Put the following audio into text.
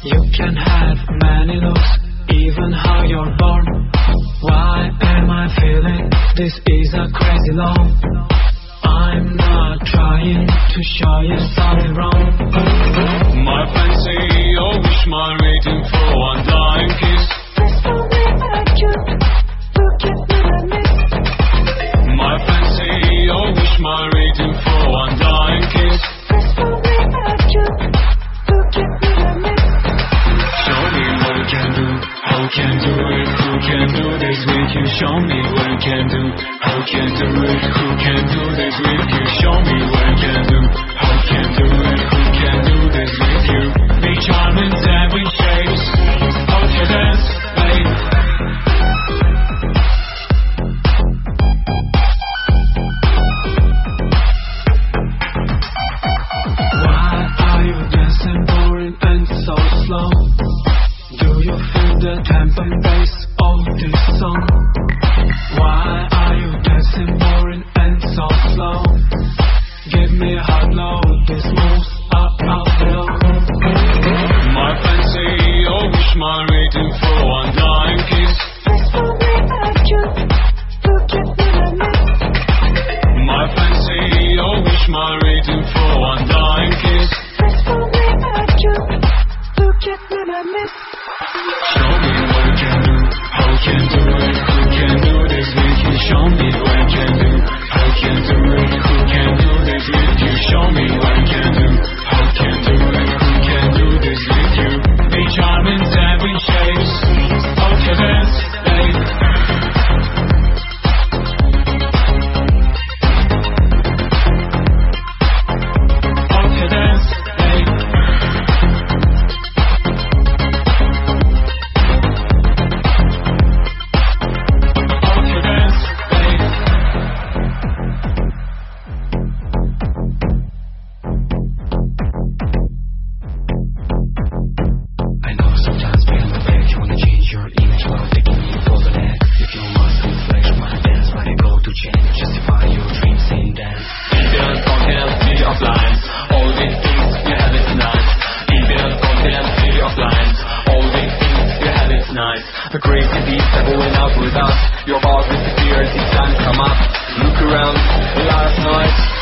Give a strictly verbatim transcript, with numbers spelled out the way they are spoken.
You can have many looks, even how you're born. Why am I feeling this is a crazy love? I'm not trying to show you something wrong. My fancy, oh wish, my waiting for one dying kiss. Just for me at you, look at me like this. My fancy, oh wish, my waiting for one dying kiss. Just for me at you, look at me like this. Show me what you can do, how you can do it, who can do this with you. Show me what you can do, how you can do it, who can do this with you. Show me what you can do, how you can do it, who can do this with you. Be charming, every shapes, how you dance, babe. Why are you dancing boring and so slow? Do you feel the tempo and bass of this song? Why are you dancing boring and so slow? Give me a hard low, this moves up, up, below. My fancy, oh wish, my waiting for one dying kiss. Just for me at you, look at me like this. My fancy, oh wish, my waiting for one dying kiss. Just for me at you, look at me like this. Show me what you can do, how you can do it, who can do this with you. Show me what you can do, how you can do it, who can do this with you. Show me what you can do, how you can do it, who can do this with you. Be charming, every shapes, how you dance, babe. How you dance, babe. How you dance, babe. I know sometimes behind the back you wanna change your image while taking me for the neck. If you must refresh my dance, why go to change? Justify your dreams in dance. Even content, city of lines. All these things, you have it nice. Even content, city of lines. All these things, you have it nice. The crazy beats are going out with us. Your heart disappears, it's time to come up. Look around, last night.